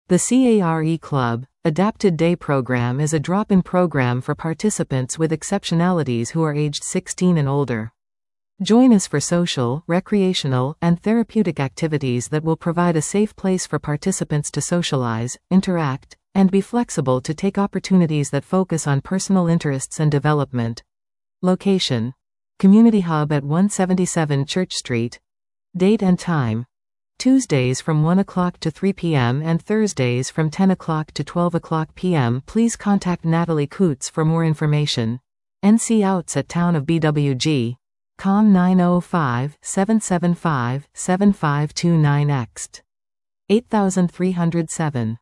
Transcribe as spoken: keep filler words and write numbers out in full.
The C A R E Club, Adapted Day Program is a drop-in program for participants with exceptionalities who are aged sixteen and older. Join us for social, recreational, and therapeutic activities that will provide a safe place for participants to socialize, interact, and be flexible to take opportunities that focus on personal interests and development. Location: Community Hub at one seventy-seven Church Street. Date and time: Tuesdays from one o'clock to three p m and Thursdays from ten o'clock to twelve o'clock p m Please contact Natalie Coots for more information. N C Outs at Town of B W G. Com nine oh five, seven seven five, seven five two nine X. eight three oh seven.